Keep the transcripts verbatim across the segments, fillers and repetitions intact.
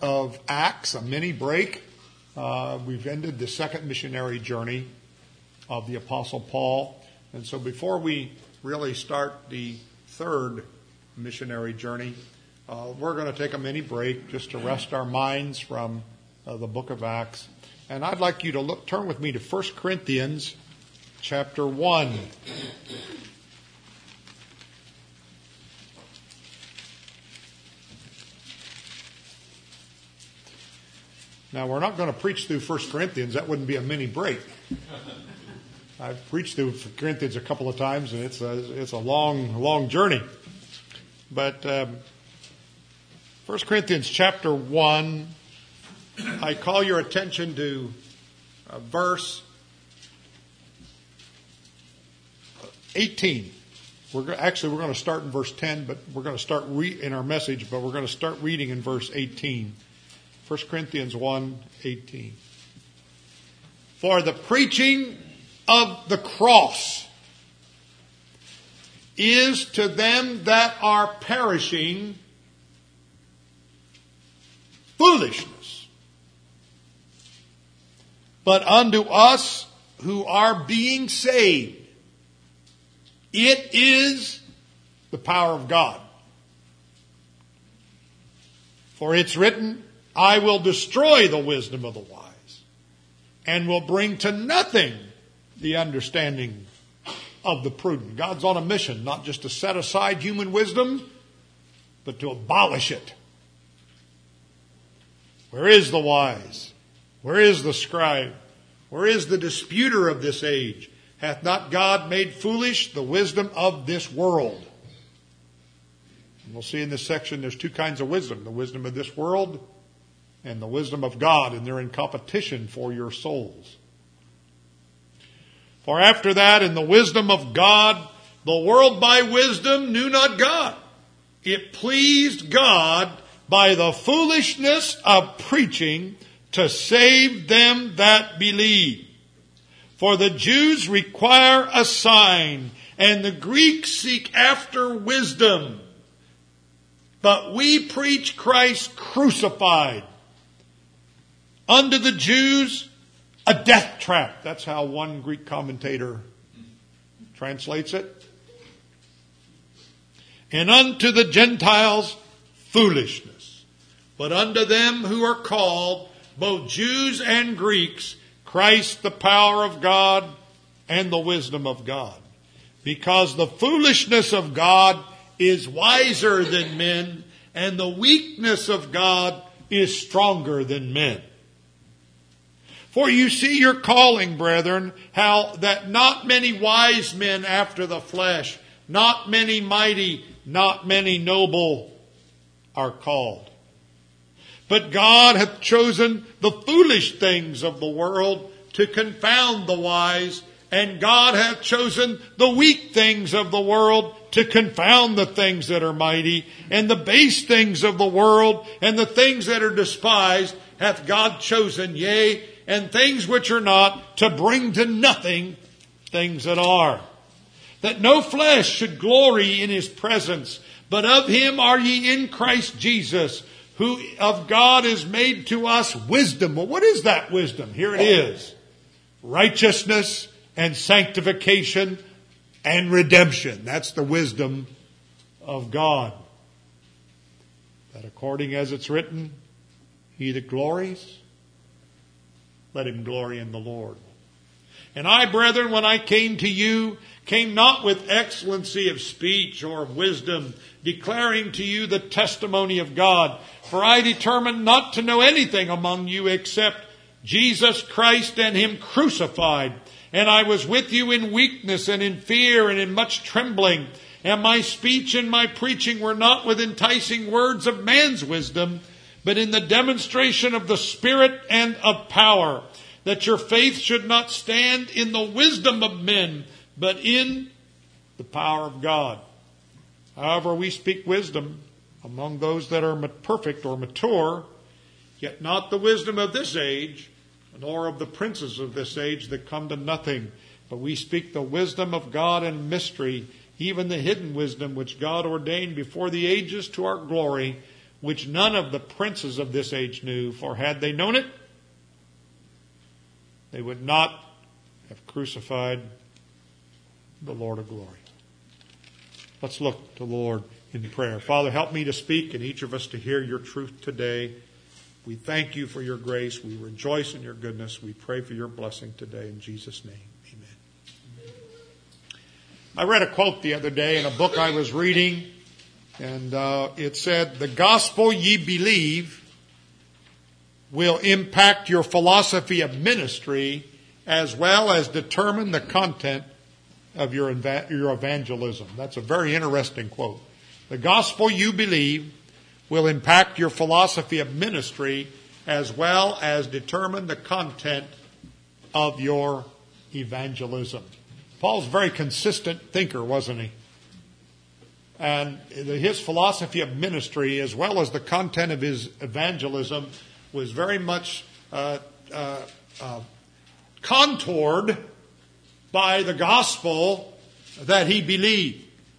of Acts, a mini break. Uh, we've ended the second missionary journey of the Apostle Paul. And so before we really start the third missionary journey, uh, we're going to take a mini break just to rest our minds from uh, the book of Acts. And I'd like you to look, turn with me to First Corinthians chapter one. Now, we're not going to preach through First Corinthians. That wouldn't be a mini break. I've preached through Corinthians a couple of times, and it's a, it's a long, long journey. But um, First Corinthians chapter one, I call your attention to uh, verse eighteen. We're go- actually we're going to start in verse ten, but we're going to start re- in our message, but we're going to start reading in verse eighteen. First Corinthians one eighteen. For the preaching of the cross is to them that are perishing foolishness, but unto us who are being saved, it is the power of God. For it's written, I will destroy the wisdom of the wise, and will bring to nothing the understanding of the prudent. God's on a mission, not just to set aside human wisdom, but to abolish it. Where is the wise? Where is the scribe? Where is the disputer of this age? Hath not God made foolish the wisdom of this world? And we'll see in this section there's two kinds of wisdom. The wisdom of this world and the wisdom of God, and they're in competition for your souls. For after that, in the wisdom of God, the world by wisdom knew not God. It pleased God by the foolishness of preaching to save them that believe. For the Jews require a sign, and the Greeks seek after wisdom. But we preach Christ crucified. Unto the Jews, a death trap. That's how one Greek commentator translates it. And unto the Gentiles, foolishness. But unto them who are called, both Jews and Greeks, Christ the power of God and the wisdom of God. Because the foolishness of God is wiser than men, and the weakness of God is stronger than men. For you see your calling, brethren, how that not many wise men after the flesh, not many mighty, not many noble are called. But God hath chosen the foolish things of the world to confound the wise, and God hath chosen the weak things of the world to confound the things that are mighty, and the base things of the world and the things that are despised hath God chosen, yea, and things which are not, to bring to nothing things that are. That no flesh should glory in his presence, but of him are ye in Christ Jesus, who of God is made to us wisdom. Well, what is that wisdom? Here it is. Righteousness and sanctification and redemption. That's the wisdom of God. That according as it's written, he that glories, let him glory in the Lord. And I, brethren, when I came to you, came not with excellency of speech or of wisdom, declaring to you the testimony of God. For I determined not to know anything among you except Jesus Christ and him crucified. And I was with you in weakness and in fear and in much trembling. And my speech and my preaching were not with enticing words of man's wisdom, but in the demonstration of the Spirit and of power, that your faith should not stand in the wisdom of men, but in the power of God. However, we speak wisdom among those that are perfect or mature, yet not the wisdom of this age, nor of the princes of this age that come to nothing. But we speak the wisdom of God in mystery, even the hidden wisdom which God ordained before the ages to our glory, which none of the princes of this age knew, for had they known it, they would not have crucified the Lord of glory. Let's look to the Lord in prayer. Father, help me to speak and each of us to hear your truth today. We thank you for your grace. We rejoice in your goodness. We pray for your blessing today in Jesus' name. Amen. I read a quote the other day in a book I was reading, and uh, it said, "The gospel ye believe will impact your philosophy of ministry as well as determine the content of your eva- your evangelism." That's a very interesting quote. The gospel you believe will impact your philosophy of ministry as well as determine the content of your evangelism. Paul's a very consistent thinker, wasn't he? And his philosophy of ministry as well as the content of his evangelism was very much uh, uh, uh, contoured by the gospel that he believed.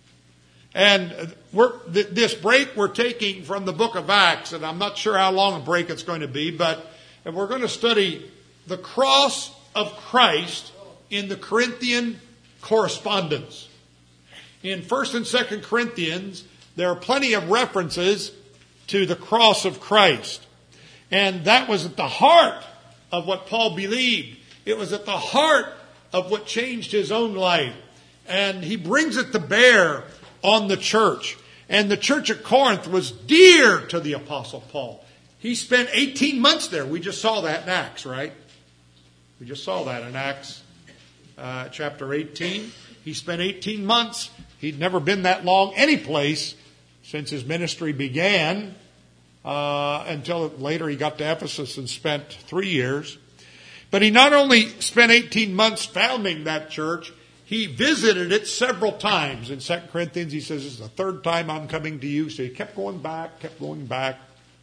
And we're, th- this break we're taking from the book of Acts, and I'm not sure how long a break it's going to be, but we're going to study the cross of Christ in the Corinthian correspondence. In First and Second Corinthians, there are plenty of references to the cross of Christ. And that was at the heart of what Paul believed. It was at the heart of what changed his own life. And he brings it to bear on the church. And the church at Corinth was dear to the Apostle Paul. He spent eighteen months there. We just saw that in Acts, right? We just saw that in Acts uh, chapter eighteen. He spent eighteen months. He'd never been that long any place since his ministry began uh, until later he got to Ephesus and spent three years. But he not only spent eighteen months founding that church, he visited it several times. In Second Corinthians, he says, "This is the third time I'm coming to you." So he kept going back, kept going back.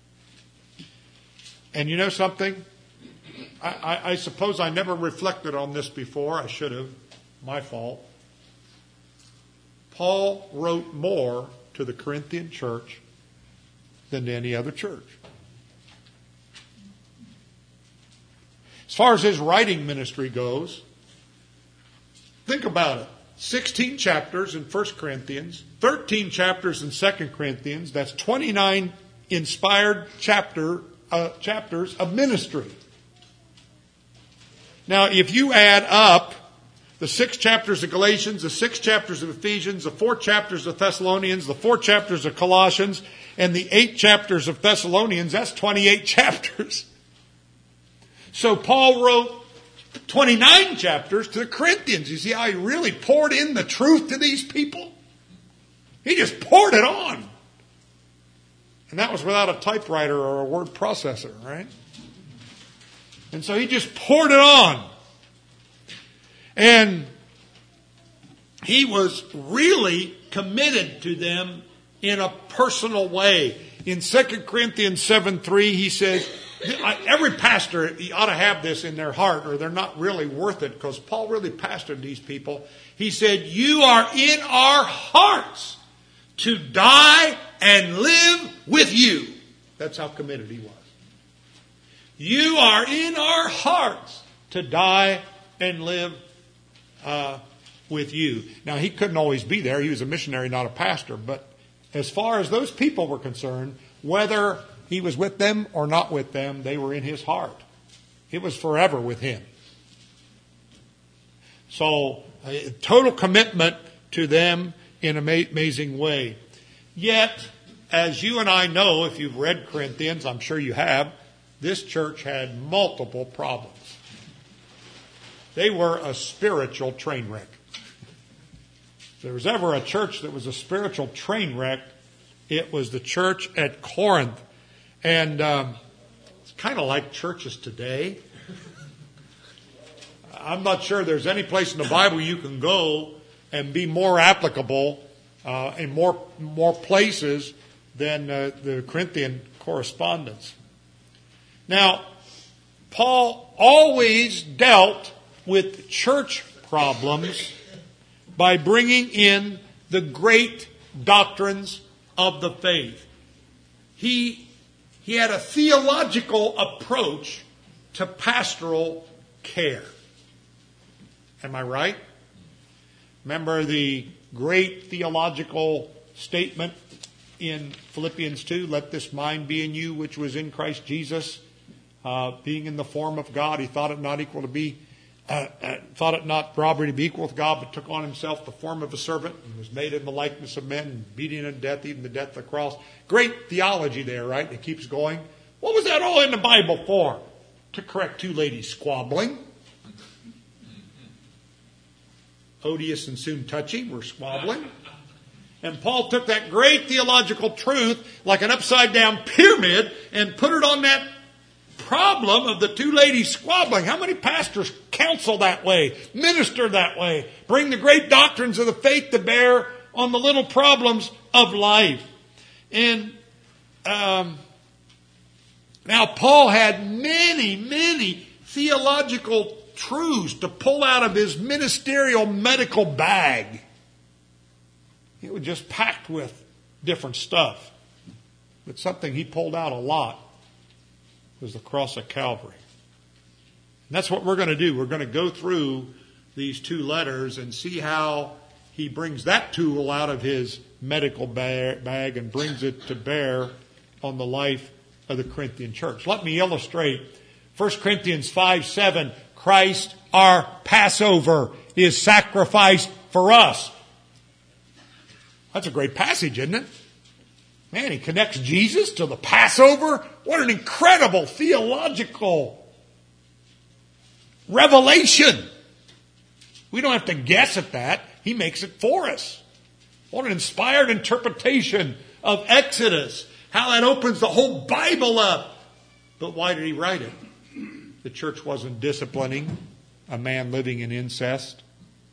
And you know something? I, I, I suppose I never reflected on this before. I should have. My fault. Paul wrote more to the Corinthian church than to any other church. As far as his writing ministry goes, think about it. sixteen chapters in First Corinthians, thirteen chapters in Second Corinthians. That's twenty-nine inspired chapter uh, chapters of ministry. Now, if you add up the six chapters of Galatians, the six chapters of Ephesians, the four chapters of Thessalonians, the four chapters of Colossians, and the eight chapters of Thessalonians, that's twenty-eight chapters. So Paul wrote twenty-nine chapters to the Corinthians. You see how he really poured in the truth to these people? He just poured it on. And that was without a typewriter or a word processor, right? And so he just poured it on. And he was really committed to them in a personal way. In Second Corinthians seven three, he says, every pastor ought to have this in their heart or they're not really worth it, because Paul really pastored these people. He said, "You are in our hearts to die and live with you." That's how committed he was. You are in our hearts to die and live uh, with you. Now, he couldn't always be there. He was a missionary, not a pastor. But as far as those people were concerned, whether he was with them or not with them, they were in his heart. It was forever with him. So, a total commitment to them in an amazing way. Yet, as you and I know, if you've read Corinthians, I'm sure you have, this church had multiple problems. They were a spiritual train wreck. If there was ever a church that was a spiritual train wreck, it was the church at Corinth. And um, it's kind of like churches today. I'm not sure there's any place in the Bible you can go and be more applicable uh, in more more places than uh, the Corinthian correspondence. Now, Paul always dealt with church problems by bringing in the great doctrines of the faith. he, he had a theological approach to pastoral care. Am I right? Remember the great theological statement in Philippians two, let this mind be in you which was in Christ Jesus, uh, being in the form of God. He thought it not equal to be, uh, uh, thought it not robbery to be equal with God, but took on himself the form of a servant and was made in the likeness of men, and beating unto death, even the death of the cross. Great theology there, right? It keeps going. What was that all in the Bible for? To correct two ladies squabbling. Odious and soon touchy were squabbling. And Paul took that great theological truth like an upside down pyramid and put it on that problem of the two ladies squabbling. How many pastors counsel that way, minister that way, bring the great doctrines of the faith to bear on the little problems of life? And um, now Paul had many, many theological truths to pull out of his ministerial medical bag. It was just packed with different stuff. But something he pulled out a lot was the cross of Calvary. And that's what we're going to do. We're going to go through these two letters and see how he brings that tool out of his medical bag and brings it to bear on the life of the Corinthian church. Let me illustrate. First Corinthians five seven, Christ our Passover is sacrificed for us. That's a great passage, isn't it? Man, he connects Jesus to the Passover. What an incredible theological revelation. We don't have to guess at that. He makes it for us. What an inspired interpretation of Exodus. How that opens the whole Bible up. But why did he write it? The church wasn't disciplining a man living in incest.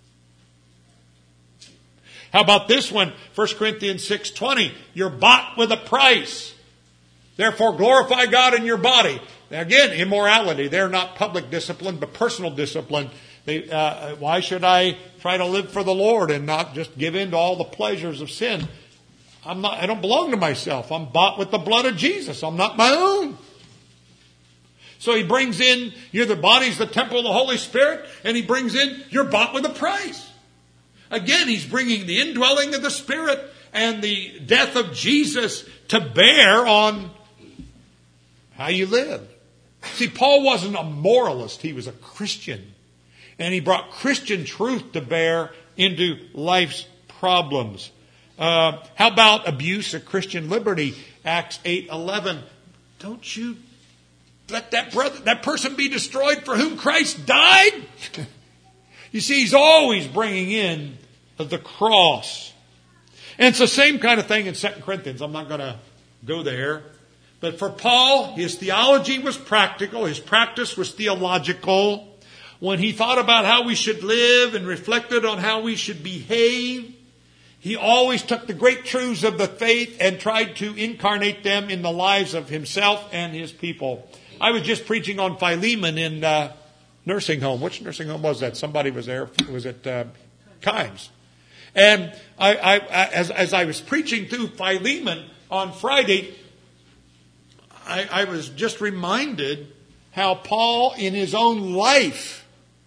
How about this one? First Corinthians six twenty. You're bought with a price. Therefore glorify God in your body. Now again, immorality. They're not public discipline, but personal discipline. They, uh, why should I try to live for the Lord and not just give in to all the pleasures of sin? I'm not, I don't belong to myself. I'm bought with the blood of Jesus. I'm not my own. So he brings in, you're the body's the temple of the Holy Spirit, and he brings in, you're bought with a price. Again, he's bringing the indwelling of the Spirit and the death of Jesus to bear on how you live. See, Paul wasn't a moralist. He was a Christian. And he brought Christian truth to bear into life's problems. Uh, how about abuse of Christian liberty? Acts eight eleven. Don't you let that brother, that person be destroyed for whom Christ died? You see, he's always bringing in the cross. And it's the same kind of thing in Second Corinthians. I'm not going to go there. But for Paul, his theology was practical. His practice was theological. When he thought about how we should live and reflected on how we should behave, he always took the great truths of the faith and tried to incarnate them in the lives of himself and his people. I was just preaching on Philemon in uh, nursing home. Which nursing home was that? Somebody was there. Was it uh, Kimes? And I, I, I, as, as I was preaching through Philemon on Friday, I, I was just reminded how Paul, in his own life,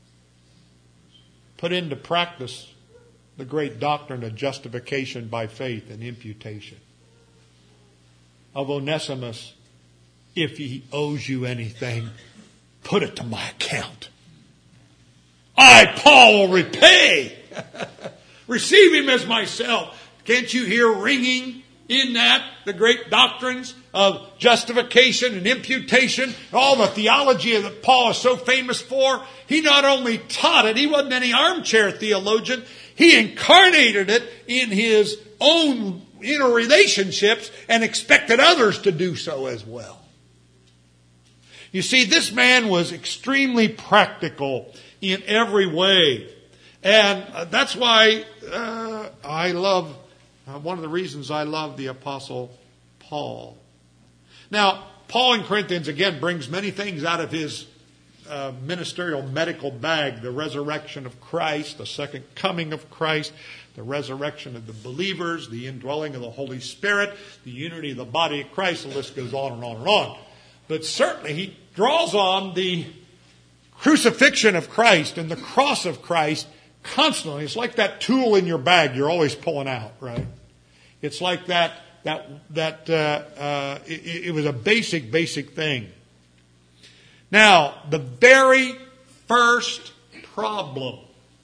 put into practice the great doctrine of justification by faith and imputation. Of Onesimus, if he owes you anything, put it to my account. I, Paul, will repay. Receive him as myself. Can't you hear ringing in that the great doctrines of justification and imputation, all the theology that Paul is so famous for? He not only taught it, he wasn't any armchair theologian. He incarnated it in his own inner relationships and expected others to do so as well. You see, this man was extremely practical in every way. And that's why uh, I love, uh, one of the reasons I love the Apostle Paul. Now, Paul in Corinthians, again, brings many things out of his uh, ministerial medical bag, the resurrection of Christ, the second coming of Christ, the resurrection of the believers, the indwelling of the Holy Spirit, the unity of the body of Christ. The list goes on and on and on. But certainly he draws on the crucifixion of Christ and the cross of Christ constantly. It's like that tool in your bag you're always pulling out, right? It's like that, that, that uh, uh, it, it was a basic, basic thing. Now, the very first problem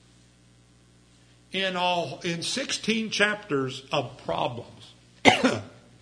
in all, in sixteen chapters of problems, the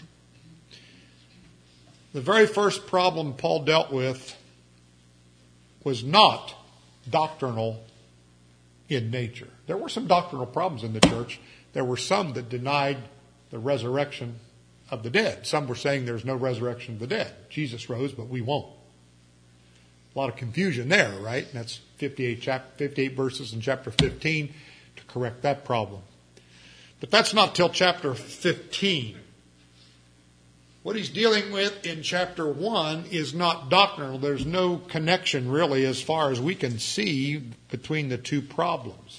very first problem Paul dealt with was not doctrinal in nature. There were some doctrinal problems in the church. There were some that denied the resurrection of the dead. Some were saying there's no resurrection of the dead. Jesus rose, but we won't. A lot of confusion there, right? And that's fifty-eight, chapter, fifty-eight verses in chapter fifteen to correct that problem. But that's not till chapter fifteen. What he's dealing with in chapter one is not doctrinal. There's no connection really as far as we can see between the two problems.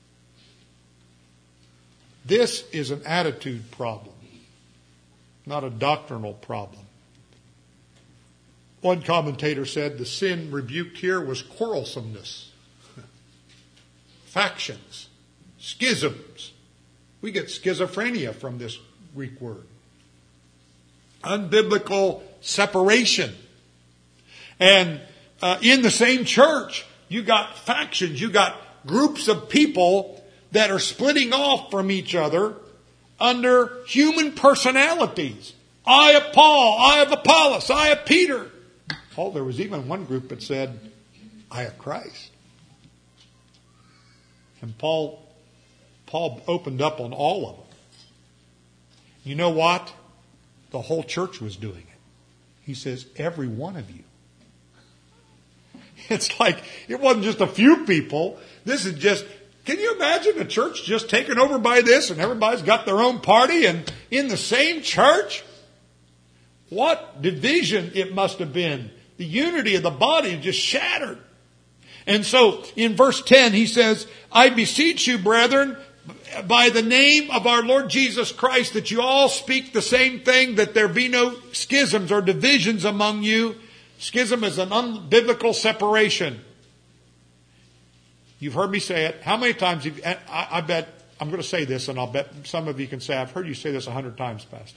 This is an attitude problem, not a doctrinal problem. One commentator said the sin rebuked here was quarrelsomeness, factions, schisms. We get schizophrenia from this Greek word. Unbiblical separation. And uh, in the same church, you got factions, you got groups of people that are splitting off from each other under human personalities. I of Paul, I of Apollos, I of Peter. Oh, there was even one group that said, I of Christ. And Paul, Paul opened up on all of them. You know what? The whole church was doing it. He says, every one of you. It's like, it wasn't just a few people. This is just, can you imagine a church just taken over by this and everybody's got their own party and in the same church? What division it must have been. The unity of the body just shattered. And so in verse ten he says, I beseech you, brethren, by the name of our Lord Jesus Christ, that you all speak the same thing, that there be no schisms or divisions among you. Schism is an unbiblical separation. You've heard me say it. How many times have you, I, I bet, I'm going to say this and I'll bet some of you can say, I've heard you say this a hundred times, Pastor.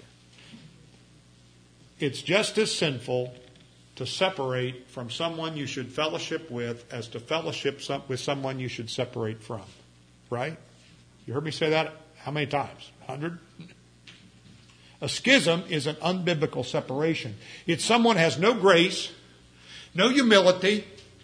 It's just as sinful to separate from someone you should fellowship with as to fellowship some, with someone you should separate from. Right? You heard me say that how many times? A hundred? A schism is an unbiblical separation. It's someone has no grace, no humility,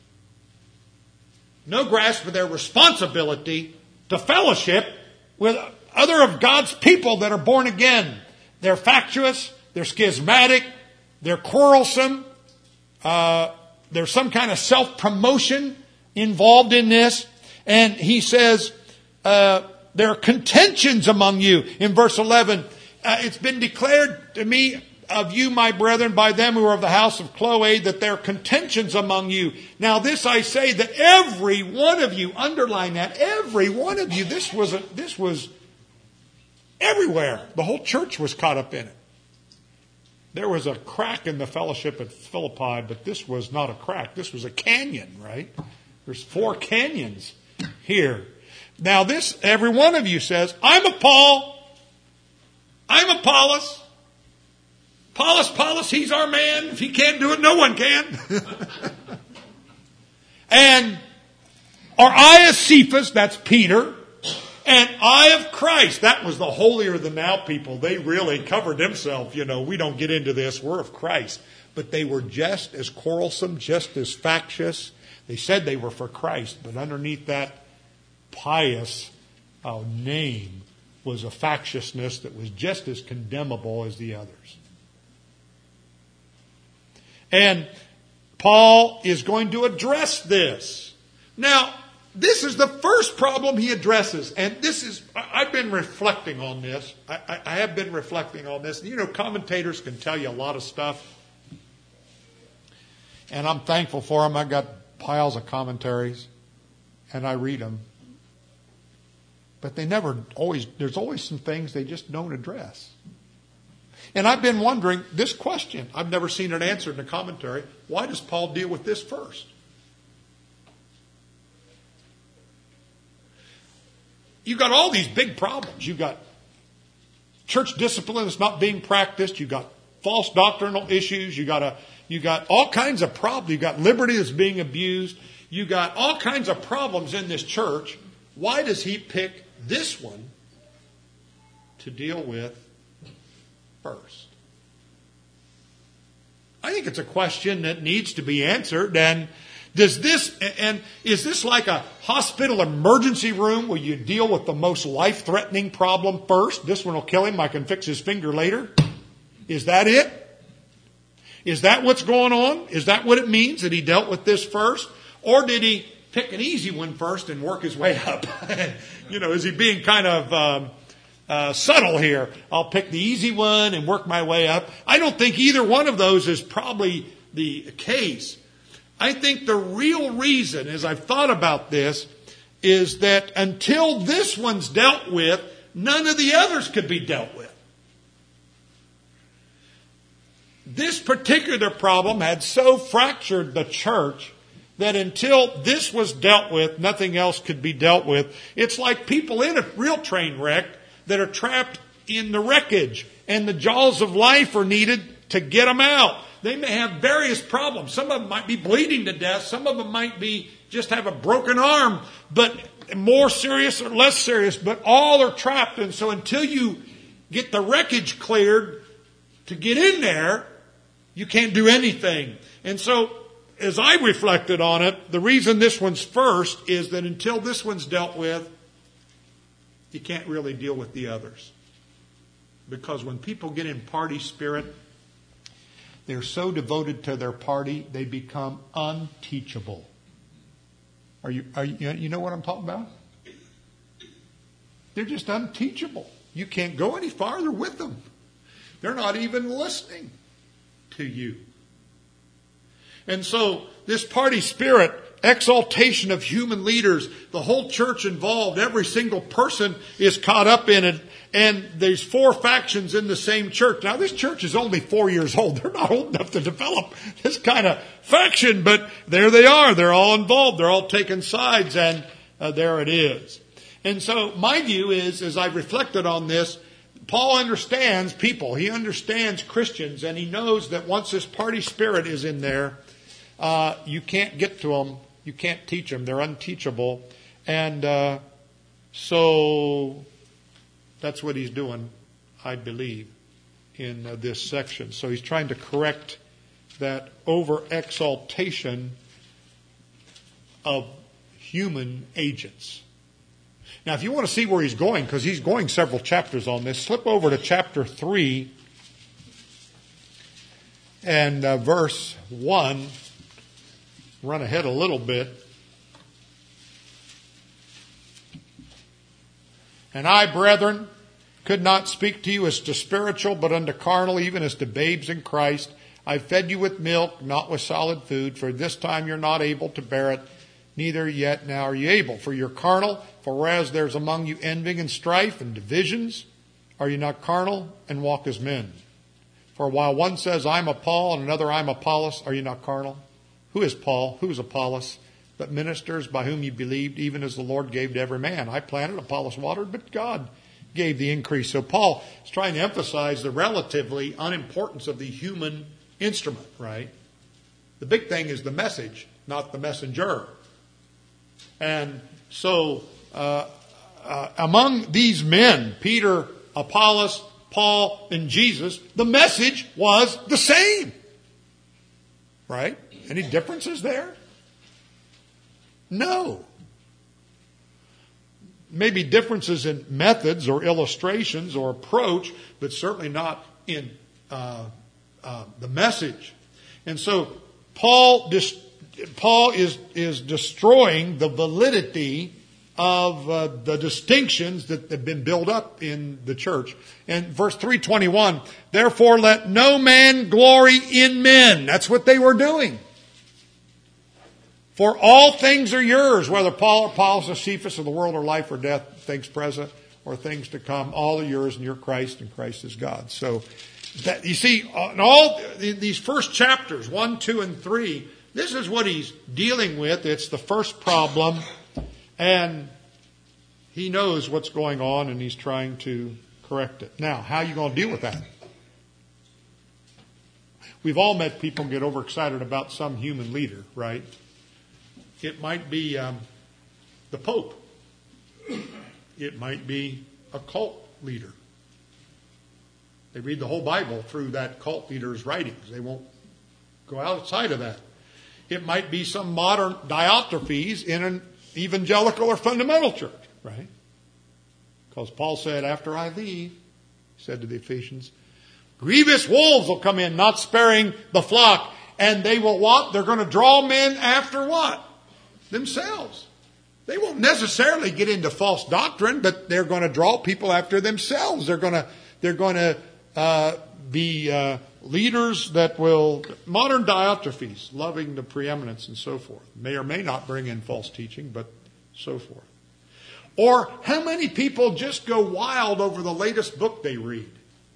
no grasp of their responsibility to fellowship with other of God's people that are born again. They're factious, they're schismatic, they're quarrelsome, uh, there's some kind of self-promotion involved in this. And he says, uh, there are contentions among you. In verse eleven, uh, it's been declared to me of you, my brethren, by them who are of the house of Chloe, that there are contentions among you. Now this I say, that every one of you, underline that, every one of you, this was a, this was everywhere. The whole church was caught up in it. There was a crack in the fellowship at Philippi, but this was not a crack. This was a canyon, right? There's four canyons here. Now this, every one of you says, I'm a Paul. I'm Apollos. Apollos, Apollos, he's our man. If he can't do it, no one can. And, or I of Cephas, that's Peter. And I of Christ, that was the holier than thou people. They really covered themselves. You know, we don't get into this. We're of Christ. But they were just as quarrelsome, just as factious. They said they were for Christ, but underneath that pious uh, name was a factiousness that was just as condemnable as the others. And Paul is going to address this. Now, this is the first problem he addresses. And this is, I've been reflecting on this. I, I, I have been reflecting on this. You know, commentators can tell you a lot of stuff. And I'm thankful for them. I got piles of commentaries, and I read them. But they never always, there's always some things they just don't address. And I've been wondering this question. I've never seen it answered in a commentary. Why does Paul deal with this first? You've got all these big problems. You've got church discipline that's not being practiced. You've got false doctrinal issues. You've got, a, you got all kinds of problems. You've got liberty that's being abused. You've got all kinds of problems in this church. Why does he pick this one to deal with first? I think it's a question that needs to be answered. And does this, and is this like a hospital emergency room where you deal with the most life-threatening problem first? This one will kill him. I can fix his finger later. Is that it? Is that what's going on? Is that what it means that he dealt with this first? Or did he pick an easy one first and work his way up? You know, is he being kind of um, uh, subtle here? I'll pick the easy one and work my way up. I don't think either one of those is probably the case. I think the real reason, as I've thought about this, is that until this one's dealt with, none of the others could be dealt with. This particular problem had so fractured the church that until this was dealt with, nothing else could be dealt with. It's like people in a real train wreck that are trapped in the wreckage, and the jaws of life are needed to get them out. They may have various problems. Some of them might be bleeding to death. Some of them might be just have a broken arm, but more serious or less serious, but all are trapped. And so until you get the wreckage cleared to get in there, you can't do anything. And so as I reflected on it, the reason this one's first is that until this one's dealt with, you can't really deal with the others. Because when people get in party spirit, they're so devoted to their party, they become unteachable. Are you, are you, you know what I'm talking about? They're just unteachable. You can't go any farther with them. They're not even listening to you. And so this party spirit, exaltation of human leaders, the whole church involved, every single person is caught up in it. And there's four factions in the same church. Now, this church is only four years old. They're not old enough to develop this kind of faction, but there they are. They're all involved. They're all taking sides, and uh, there it is. And so my view is, as I've reflected on this, Paul understands people. He understands Christians, and he knows that once this party spirit is in there, uh, you can't get to them. You can't teach them. They're unteachable. And uh, so that's what he's doing, I believe, in uh, this section. So he's trying to correct that over-exaltation of human agents. Now, if you want to see where he's going, because he's going several chapters on this, slip over to chapter three and uh, verse one. Run ahead a little bit. And I, brethren, could not speak to you as to spiritual, but unto carnal, even as to babes in Christ. I fed you with milk, not with solid food, for this time you're not able to bear it, neither yet now are you able. For you're carnal, for whereas there's among you envying and strife and divisions, are you not carnal and walk as men? For while one says, I'm of Paul, and another, I'm Apollos, are you not carnal? Who is Paul? Who is Apollos? But ministers by whom you believed, even as the Lord gave to every man. I planted, Apollos watered, but God gave the increase. So Paul is trying to emphasize the relatively unimportance of the human instrument, right? The big thing is the message, not the messenger. And so uh, uh, among these men, Peter, Apollos, Paul, and Jesus, the message was the same. Right? Any differences there? No. Maybe differences in methods or illustrations or approach, but certainly not in uh, uh, the message. And so Paul dis- Paul is is destroying the validity of uh, the distinctions that have been built up in the church. And verse three twenty-one, therefore let no man glory in men. That's what they were doing. For all things are yours, whether Paul, Apollos, or Cephas, or the world, or life, or death, things present, or things to come, all are yours, and you're Christ, and Christ is God. So, that, you see, in all these first chapters, one, two, and three, this is what he's dealing with. It's the first problem, and he knows what's going on, and he's trying to correct it. Now, how are you going to deal with that? We've all met people get overexcited about some human leader, right? It might be um, the Pope. It might be a cult leader. They read the whole Bible through that cult leader's writings. They won't go outside of that. It might be some modern Diotrephes in an evangelical or fundamental church, right? Because Paul said, after I leave, he said to the Ephesians, grievous wolves will come in, not sparing the flock. And they will what? They're going to draw men after what? Themselves. They won't necessarily get into false doctrine, but they're going to draw people after themselves. They're going to, they're going to uh, be uh, leaders that will, modern Diotrephes, loving the preeminence and so forth. May or may not bring in false teaching, but so forth. Or how many people just go wild over the latest book they read?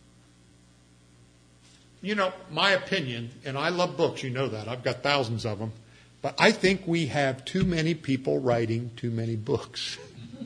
You know, my opinion, and I love books, you know that. I've got thousands of them. But I think we have too many people writing too many books.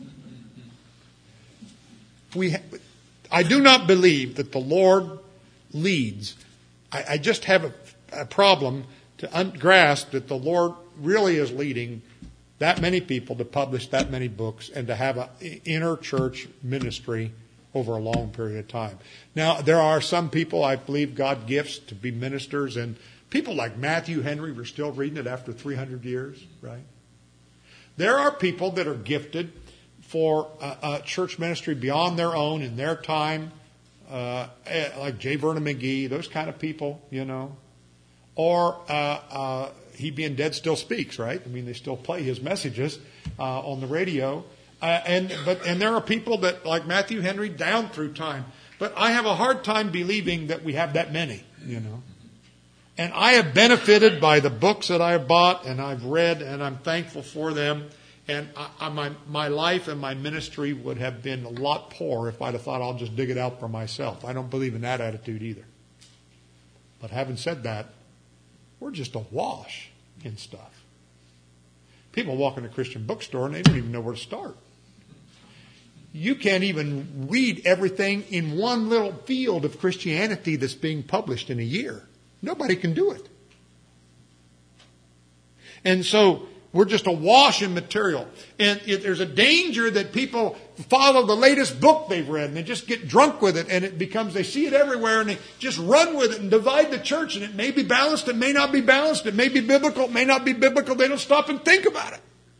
We, ha- I do not believe that the Lord leads. I, I just have a, a problem to un- grasp that the Lord really is leading that many people to publish that many books and to have an inner church ministry over a long period of time. Now, there are some people I believe God gifts to be ministers, and people like Matthew Henry were still reading it after three hundred years, right? There are people that are gifted for a, a church ministry beyond their own in their time, uh, like J. Vernon McGee, those kind of people, you know. Or uh, uh, He Being Dead Still Speaks, right? I mean, they still play his messages uh, on the radio. Uh, and but and there are people that, like Matthew Henry, down through time. But I have a hard time believing that we have that many, you know. And I have benefited by the books that I have bought and I've read, and I'm thankful for them. And I, I, my my life and my ministry would have been a lot poorer if I'd have thought I'll just dig it out for myself. I don't believe in that attitude either. But having said that, we're just awash in stuff. People walk in a Christian bookstore and they don't even know where to start. You can't even read everything in one little field of Christianity that's being published in a year. Nobody can do it. And so we're just awash in material. And it, there's a danger that people follow the latest book they've read and they just get drunk with it, and it becomes, they see it everywhere and they just run with it and divide the church, and it may be balanced, it may not be balanced, it may be biblical, it may not be biblical. They don't stop and think about it.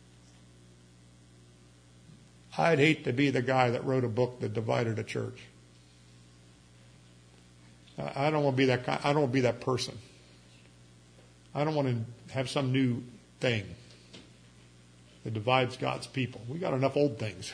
I'd hate to be the guy that wrote a book that divided a church. I don't want to be that guy. I don't want to be that person. I don't want to have some new thing that divides God's people. We got enough old things.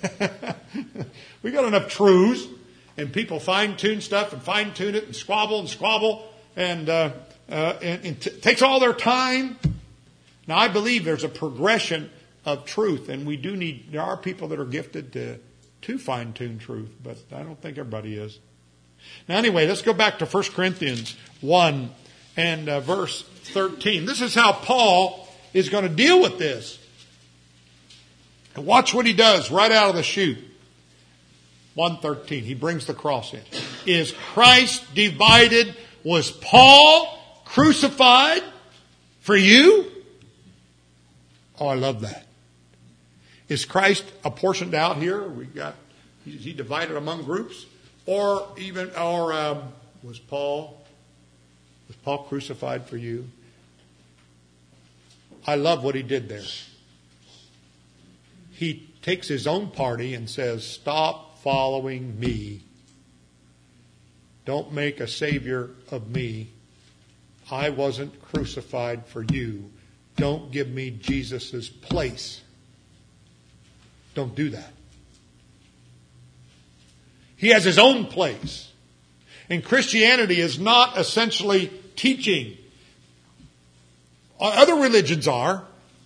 We got enough truths, and people fine-tune stuff and fine-tune it and squabble and squabble, and, uh, uh, and, and t- takes all their time. Now, I believe there's a progression of truth, and we do need, there are people that are gifted to, to fine-tune truth, but I don't think everybody is. Now, anyway, let's go back to First Corinthians one and uh, verse thirteen. This is how Paul is going to deal with this. And watch what he does right out of the chute. one thirteen, he brings the cross in. Is Christ divided? Was Paul crucified for you? Oh, I love that. Is Christ apportioned out here? We got, is he divided among groups? Or even, or um, was Paul, was Paul crucified for you? I love what he did there. He takes his own party and says, stop following me. Don't make a savior of me. I wasn't crucified for you. Don't give me Jesus' place. Don't do that. He has his own place. And Christianity is not essentially teaching. Other religions are,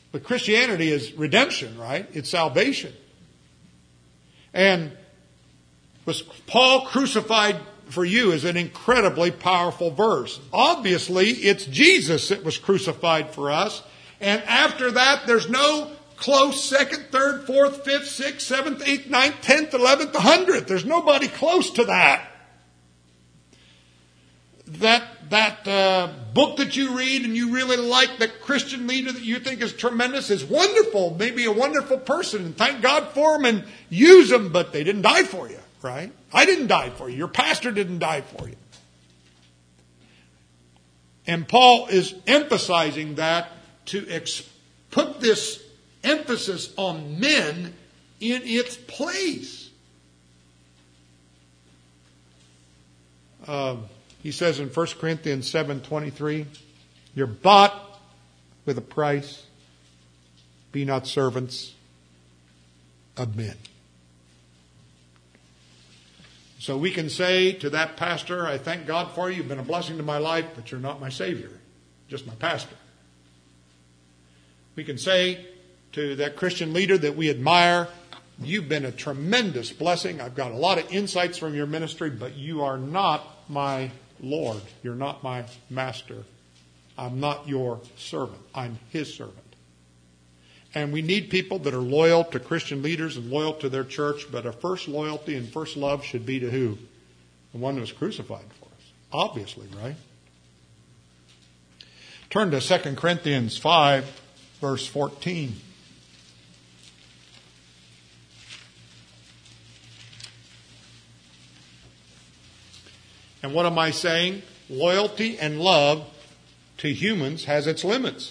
But Christianity is redemption, right? It's salvation. And was Paul crucified for you is an incredibly powerful verse. Obviously, it's Jesus that was crucified for us. And after that, there's no close second, third, fourth, fifth, sixth, seventh, eighth, ninth, tenth, eleventh, hundredth. There's nobody close to that. That that uh, book that you read and you really like, that Christian leader that you think is tremendous, is wonderful, maybe a wonderful person, and thank God for them and use them, but they didn't die for you, right? I didn't die for you. Your pastor didn't die for you. And Paul is emphasizing that to ex- put this emphasis on men in its place. Um, he says in First Corinthians seven twenty-three, you're bought with a price. Be not servants of men. So we can say to that pastor, I thank God for you. You've been a blessing to my life, but you're not my Savior, just my pastor. We can say to that Christian leader that we admire, you've been a tremendous blessing. I've got a lot of insights from your ministry, but you are not my Lord. You're not my master. I'm not your servant. I'm his servant. And we need people that are loyal to Christian leaders and loyal to their church, but our first loyalty and first love should be to who? The one who was crucified for us. Obviously, right? Turn to Second Corinthians five, verse fourteen. And what am I saying? Loyalty and love to humans has its limits.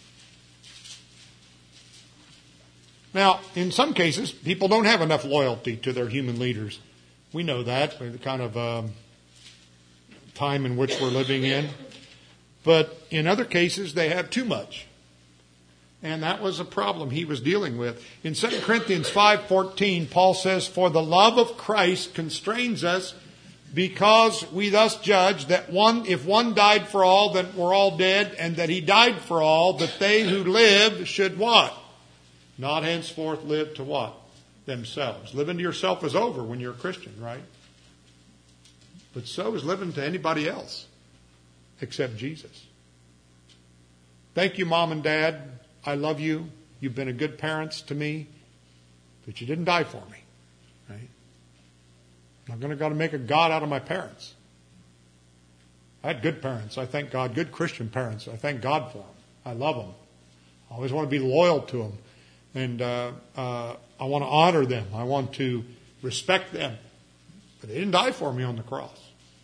Now, in some cases, people don't have enough loyalty to their human leaders. We know that, the kind of um, time in which we're living in. But in other cases, they have too much. And that was a problem he was dealing with. In Second Corinthians five fourteen, Paul says, for the love of Christ constrains us, because we thus judge that one, if one died for all, then we're all dead, and that he died for all, that they who live should what? Not henceforth live to what? Themselves. Living to yourself is over when you're a Christian, right? But so is living to anybody else except Jesus. Thank you, Mom and Dad. I love you. You've been a good parents to me, but you didn't die for me, right? I'm not going to go to make a God out of my parents. I had good parents. I thank God. Good Christian parents. I thank God for them. I love them. I always want to be loyal to them. And uh, uh, I want to honor them. I want to respect them. But they didn't die for me on the cross.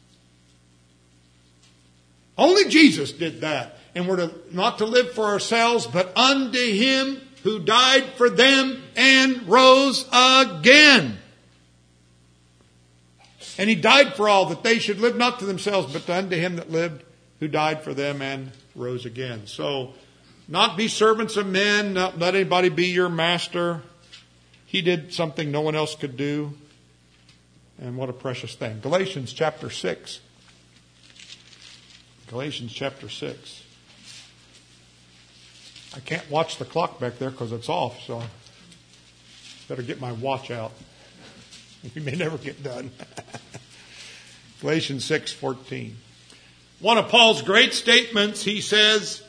Only Jesus did that. And we're to, not to live for ourselves, but unto him who died for them and rose again. And he died for all, that they should live not to themselves, but unto him that lived, who died for them and rose again. So, not be servants of men, not let anybody be your master. He did something no one else could do. And what a precious thing. Galatians chapter six. Galatians chapter six. I can't watch the clock back there because it's off, so I better get my watch out. We may never get done. Galatians six fourteen. One of Paul's great statements, he says,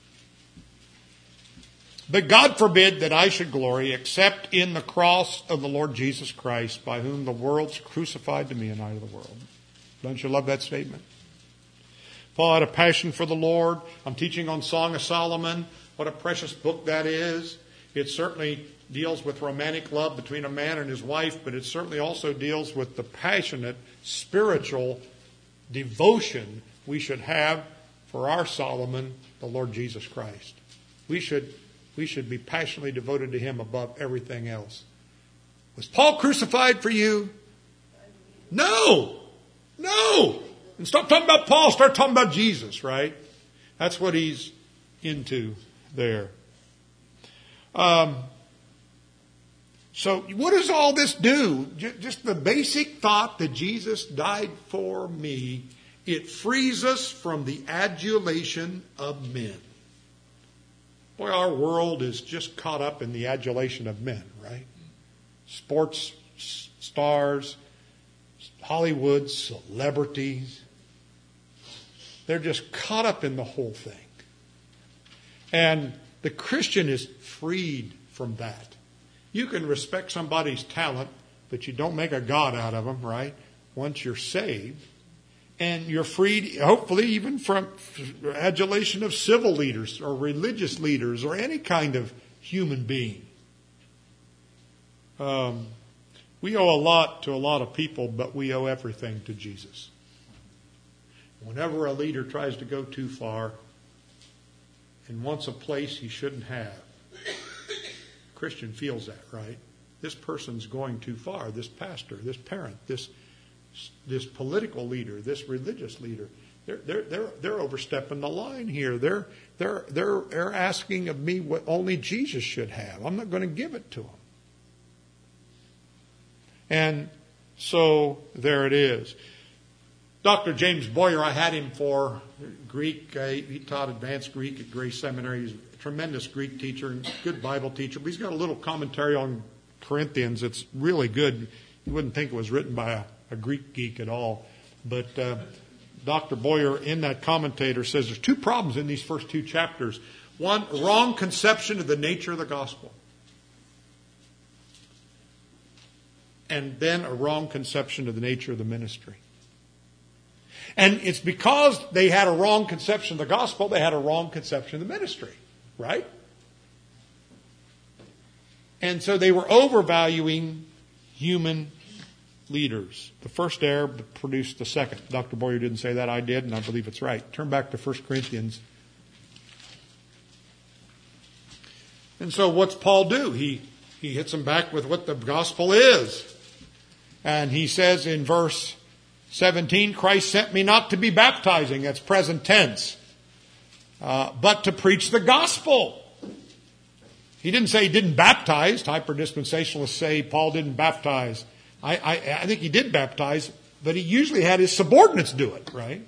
but God forbid that I should glory except in the cross of the Lord Jesus Christ, by whom the world's crucified to me and I to the world. Don't you love that statement? Paul had a passion for the Lord. I'm teaching on Song of Solomon. What a precious book that is. It certainly deals with romantic love between a man and his wife, but it certainly also deals with the passionate spiritual devotion we should have for our Solomon, the Lord Jesus Christ. We should We should be passionately devoted to him above everything else. Was Paul crucified for you? No. No. And stop talking about Paul. Start talking about Jesus, right? That's what he's into there. Um, so what does all this do? Just the basic thought that Jesus died for me, it frees us from the adulation of men. Boy, our world is just caught up in the adulation of men, right? Sports stars, Hollywood celebrities. They're just caught up in the whole thing. And the Christian is freed from that. You can respect somebody's talent, but you don't make a god out of them, right? Once you're saved. And you're freed, hopefully, even from adulation of civil leaders or religious leaders or any kind of human being. Um, we owe a lot to a lot of people, but we owe everything to Jesus. Whenever a leader tries to go too far and wants a place he shouldn't have, a Christian feels that, right? This person's going too far. This pastor, this parent, this this political leader, this religious leader, they're they're they're they're overstepping the line here. They're they're they're they're asking of me what only Jesus should have. I'm not going to give it to them. And so there it is. Doctor James Boyer, I had him for Greek. Uh, he taught advanced Greek at Grace Seminary. He's a tremendous Greek teacher and good Bible teacher. But he's got a little commentary on Corinthians. It's really good. You wouldn't think it was written by a, a Greek geek at all. But uh, Doctor Boyer, in that commentator, says there's two problems in these first two chapters. One, wrong conception of the nature of the gospel. And then a wrong conception of the nature of the ministry. And it's because they had a wrong conception of the gospel, they had a wrong conception of the ministry. Right? And so they were overvaluing human leaders. The first error produced the second. Doctor Boyer didn't say that. I did, and I believe it's right. Turn back to First Corinthians. And so what's Paul do? He, he hits them back with what the gospel is. And he says in verse seventeen, Christ sent me not to be baptizing, that's present tense, uh, but to preach the gospel. He didn't say he didn't baptize. Hyper-dispensationalists say Paul didn't baptize. I, I, I think he did baptize, but he usually had his subordinates do it, right?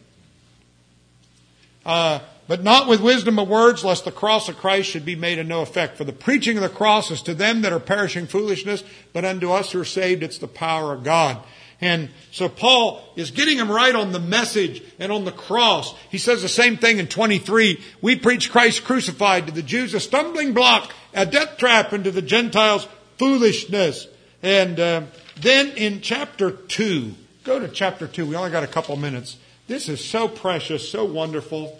Uh, but not with wisdom of words, lest the cross of Christ should be made of no effect. For the preaching of the cross is to them that are perishing foolishness, but unto us who are saved, it's the power of God. And so Paul is getting them right on the message and on the cross. He says the same thing in twenty-three. We preach Christ crucified, to the Jews a stumbling block, a death trap, and to the Gentiles foolishness. And uh, then in chapter two, go to chapter two. We only got a couple minutes. This is so precious, so wonderful.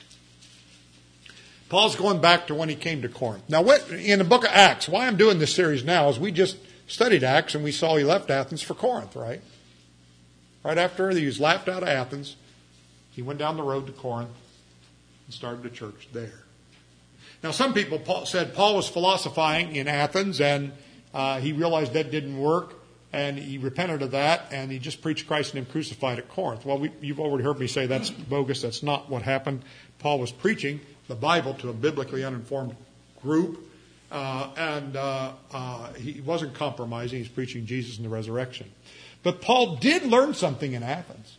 Paul's going back to when he came to Corinth. Now, what, in the book of Acts, why I'm doing this series now is we just studied Acts and we saw he left Athens for Corinth, right? Right after he was laughed out of Athens, he went down the road to Corinth and started a church there. Now, some people Paul, said Paul was philosophizing in Athens and uh, he realized that didn't work and he repented of that and he just preached Christ and him crucified at Corinth. Well, we, you've already heard me say that's bogus. That's not what happened. Paul was preaching the Bible to a biblically uninformed group. Uh, and uh, uh, he wasn't compromising. He's preaching Jesus and the resurrection. But Paul did learn something in Athens.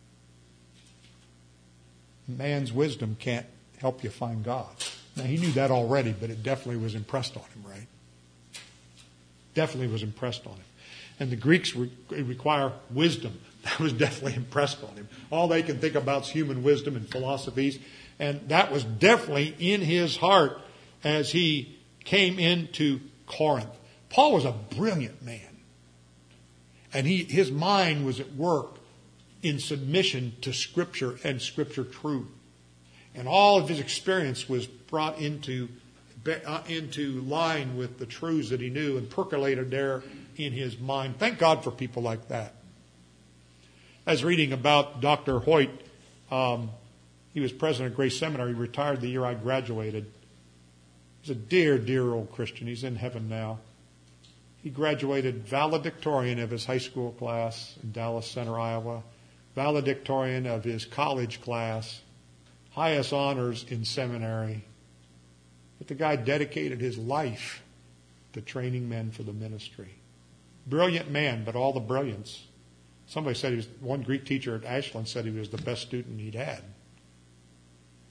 Man's wisdom can't help you find God. Now, he knew that already, but it definitely was impressed on him, right? Definitely was impressed on him. And the Greeks re- require wisdom. That was definitely impressed on him. All they can think about is human wisdom and philosophies. And that was definitely in his heart as he came into Corinth. Paul was a brilliant man. And he, his mind was at work in submission to Scripture and Scripture truth. And all of his experience was brought into, uh, into line with the truths that he knew and percolated there in his mind. Thank God for people like that. I was reading about Doctor Hoyt. Um, he was president of Grace Seminary. He retired the year I graduated. He's a dear, dear old Christian. He's in heaven now. He graduated valedictorian of his high school class in Dallas Center, Iowa. Valedictorian of his college class. Highest honors in seminary. But the guy dedicated his life to training men for the ministry. Brilliant man, but all the brilliance. Somebody said he was, one Greek teacher at Ashland said he was the best student he'd had.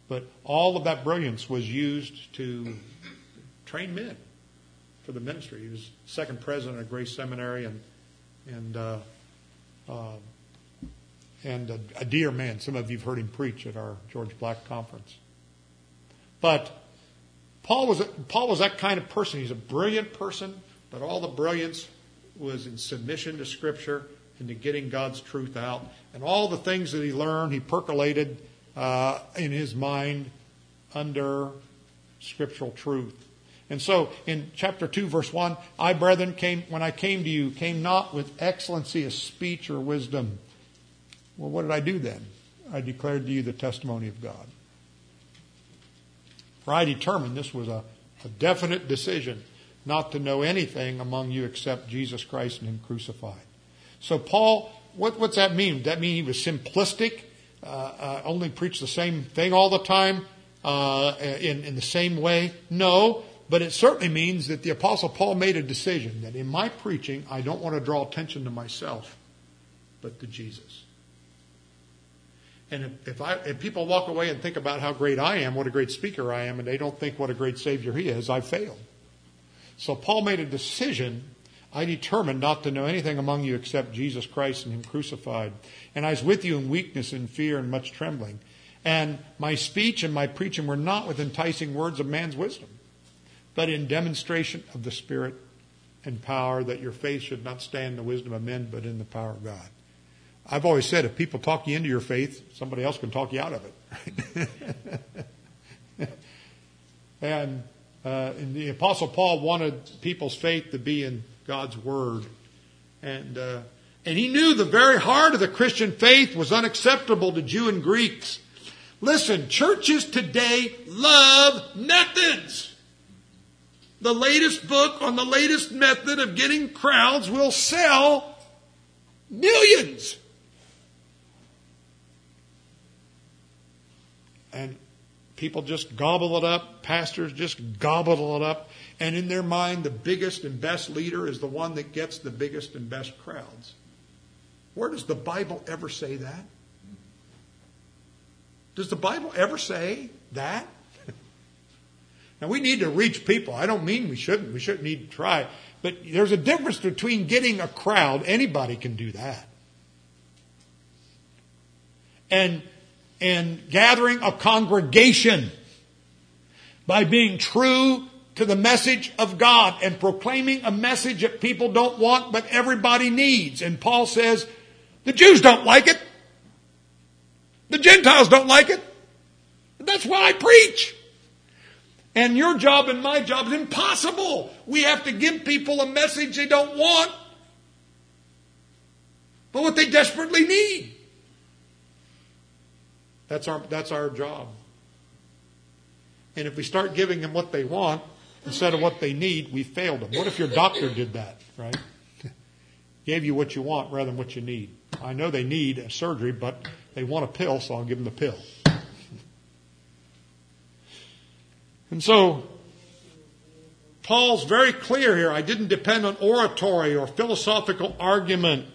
But all of that brilliance was used to train men for the ministry. He was second president of Grace Seminary and and uh, uh, and a, a dear man. Some of you have heard him preach at our George Black conference. But Paul was a, Paul was that kind of person. He's a brilliant person, but all the brilliance was in submission to Scripture and to getting God's truth out. And all the things that he learned, he percolated uh, in his mind under scriptural truth. And so in chapter two, verse one, I, brethren, came when I came to you, came not with excellency of speech or wisdom. Well, what did I do then? I declared to you the testimony of God. For I determined, this was a, a definite decision, not to know anything among you except Jesus Christ and Him crucified. So Paul, what, what's that mean? Does that mean he was simplistic, uh, uh, only preached the same thing all the time, uh, in, in the same way? No, but it certainly means that the Apostle Paul made a decision that in my preaching, I don't want to draw attention to myself, but to Jesus. And if, if, I, if people walk away and think about how great I am, what a great speaker I am, and they don't think what a great Savior He is, I've failed. So Paul made a decision. I determined not to know anything among you except Jesus Christ and Him crucified. And I was with you in weakness and fear and much trembling. And my speech and my preaching were not with enticing words of man's wisdom, but in demonstration of the Spirit and power, that your faith should not stand in the wisdom of men, but in the power of God. I've always said, if people talk you into your faith, somebody else can talk you out of it. and, uh, and the Apostle Paul wanted people's faith to be in God's Word. And, uh, and he knew the very heart of the Christian faith was unacceptable to Jew and Greeks. Listen, churches today love methods. The latest book on the latest method of getting crowds will sell millions. And people just gobble it up. Pastors just gobble it up. And in their mind, the biggest and best leader is the one that gets the biggest and best crowds. Where does the Bible ever say that? Does the Bible ever say that? Now, we need to reach people. I don't mean we shouldn't. We shouldn't need to try. But there's a difference between getting a crowd. Anybody can do that. And and gathering a congregation by being true to the message of God and proclaiming a message that people don't want but everybody needs. And Paul says, the Jews don't like it. The Gentiles don't like it. That's why I preach. And your job and my job is impossible. We have to give people a message they don't want, but what they desperately need. That's our, that's our job. And if we start giving them what they want instead of what they need, we failed them. What if your doctor did that, right? Gave you what you want rather than what you need. I know they need a surgery, but they want a pill, so I'll give them the pill. And so, Paul's very clear here. I didn't depend on oratory or philosophical argument.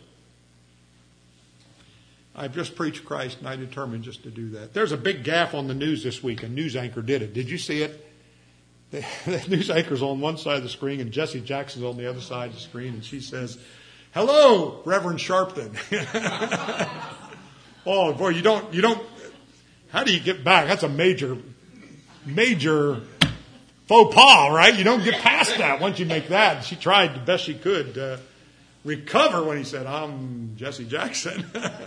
I've just preached Christ, and I determined just to do that. There's a big gaffe on the news this week. A news anchor did it. Did you see it? The, the news anchor's on one side of the screen, and Jesse Jackson's on the other side of the screen, and she says, "Hello, Reverend Sharpton." Oh boy, you don't, you don't. How do you get back? That's a major, major faux pas, right? You don't get past that once you make that. She tried the best she could to recover when he said, "I'm Jesse Jackson."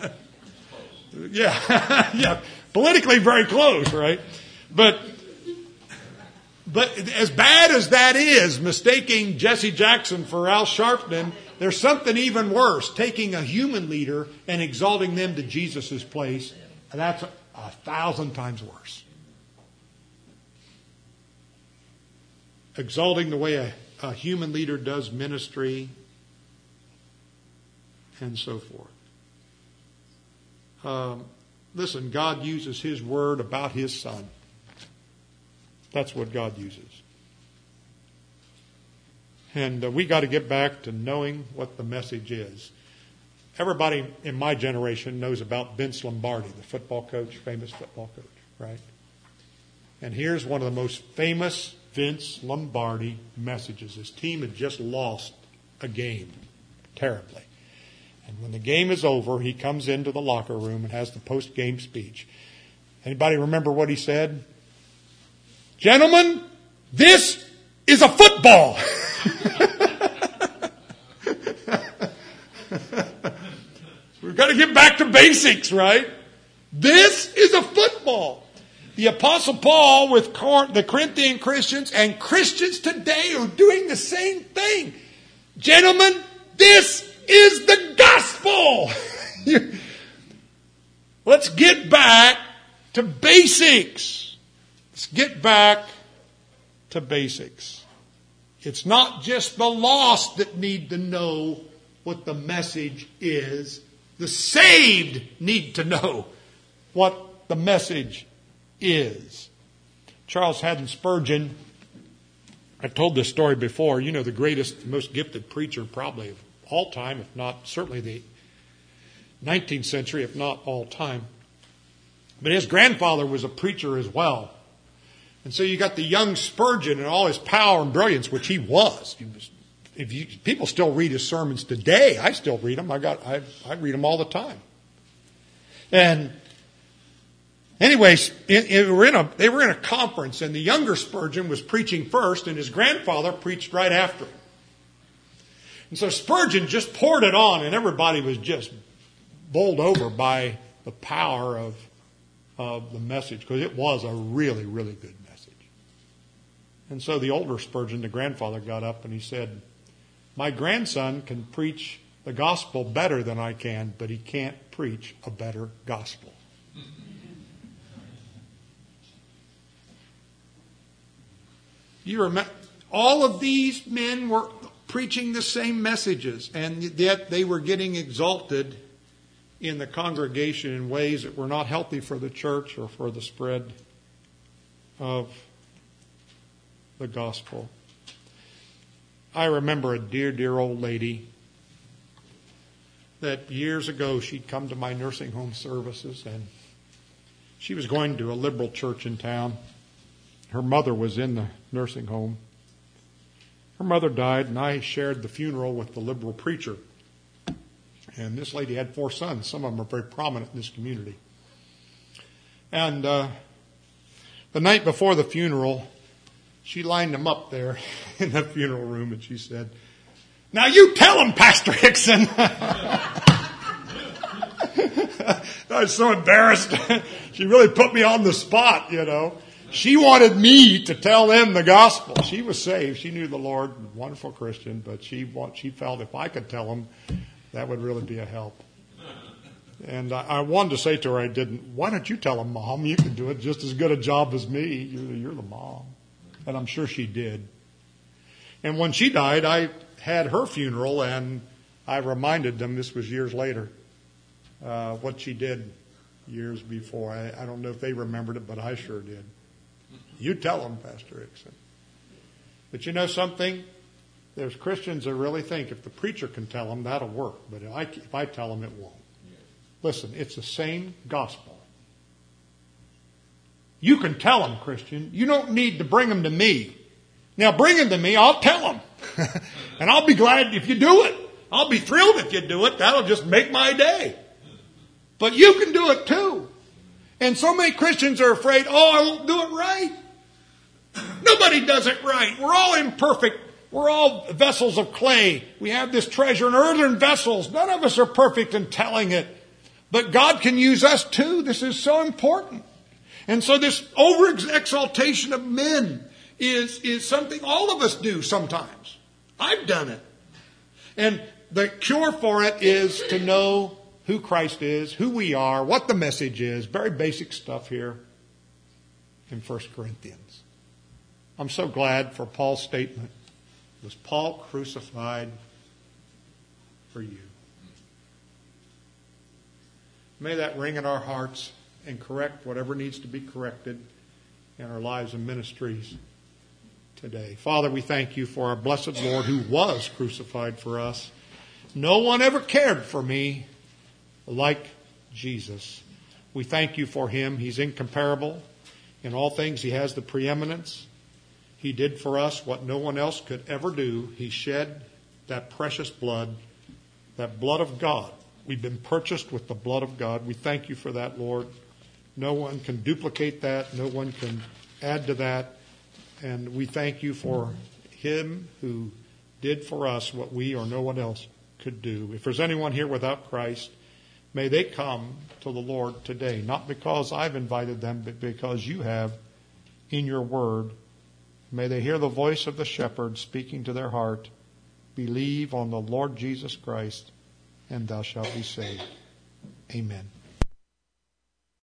Yeah, yeah, politically very close, right? But, but as bad as that is, mistaking Jesse Jackson for Al Sharpton, there's something even worse, taking a human leader and exalting them to Jesus' place. And that's a, a thousand times worse. Exalting the way a, a human leader does ministry and so forth. Um, listen, God uses His word about His Son. That's what God uses. And uh, we got to get back to knowing what the message is. Everybody in my generation knows about Vince Lombardi, the football coach, famous football coach, right? And here's one of the most famous Vince Lombardi messages. His team had just lost a game terribly. And when the game is over, he comes into the locker room and has the post-game speech. Anybody remember what he said? Gentlemen, this is a football. We've got to get back to basics, right? This is a football. The Apostle Paul with the Corinthian Christians and Christians today are doing the same thing. Gentlemen, this is the gospel. Let's get back to basics. Let's get back to basics. It's not just the lost that need to know what the message is. The saved need to know what the message is. Charles Haddon Spurgeon, I've told this story before, you know, the greatest, most gifted preacher probably of all time, if not certainly the nineteenth century, if not all time. But his grandfather was a preacher as well. And so you got the young Spurgeon and all his power and brilliance, which he was. He was if you, people still read his sermons today. I still read them. I got I, I read them all the time. And anyways, it, it were in a, they were in a conference, and the younger Spurgeon was preaching first, and his grandfather preached right after him. And so Spurgeon just poured it on, and everybody was just bowled over by the power of, of the message, because it was a really, really good message. And so the older Spurgeon, the grandfather, got up and he said, "My grandson can preach the gospel better than I can, but he can't preach a better gospel." You remember, all of these men were preaching the same messages, and yet they were getting exalted in the congregation in ways that were not healthy for the church or for the spread of the gospel. I remember a dear, dear old lady that years ago she'd come to my nursing home services, and she was going to a liberal church in town. Her mother was in the nursing home. Her mother died, and I shared the funeral with the liberal preacher. And this lady had four sons. Some of them are very prominent in this community. And uh, the night before the funeral, she lined them up there in the funeral room, and she said, "Now you tell them, Pastor Hickson." I was so embarrassed. She really put me on the spot, you know. She wanted me to tell them the gospel. She was saved. She knew the Lord, wonderful Christian, but she she felt if I could tell them, that would really be a help. And I, I wanted to say to her, I didn't. Why don't you tell them, Mom? You can do it just as good a job as me. You're, you're the mom. And I'm sure she did. And when she died, I had her funeral, and I reminded them, this was years later, uh, what she did years before. I, I don't know if they remembered it, but I sure did. You tell them, Pastor Hickson. But you know something? There's Christians that really think if the preacher can tell them, that'll work. But if I, if I tell them, it won't. Listen, it's the same gospel. You can tell them, Christian. You don't need to bring them to me. Now bring them to me, I'll tell them. And I'll be glad if you do it. I'll be thrilled if you do it. That'll just make my day. But you can do it too. And so many Christians are afraid, oh, I won't do it right. Nobody does it right. We're all imperfect. We're all vessels of clay. We have this treasure in earthen vessels. None of us are perfect in telling it. But God can use us too. This is so important. And so this over-exaltation of men is, is something all of us do sometimes. I've done it. And the cure for it is to know who Christ is, who we are, what the message is. Very basic stuff here in First Corinthians. I'm so glad for Paul's statement. Was Paul crucified for you? May that ring in our hearts and correct whatever needs to be corrected in our lives and ministries today. Father, we thank you for our blessed Lord who was crucified for us. No one ever cared for me like Jesus. We thank you for him. He's incomparable. In all things he has the preeminence. He did for us what no one else could ever do. He shed that precious blood, that blood of God. We've been purchased with the blood of God. We thank you for that, Lord. No one can duplicate that. No one can add to that. And we thank you for him who did for us what we or no one else could do. If there's anyone here without Christ, may they come to the Lord today, not because I've invited them, but because you have in your word. May they hear the voice of the shepherd speaking to their heart. Believe on the Lord Jesus Christ, and thou shalt be saved. Amen.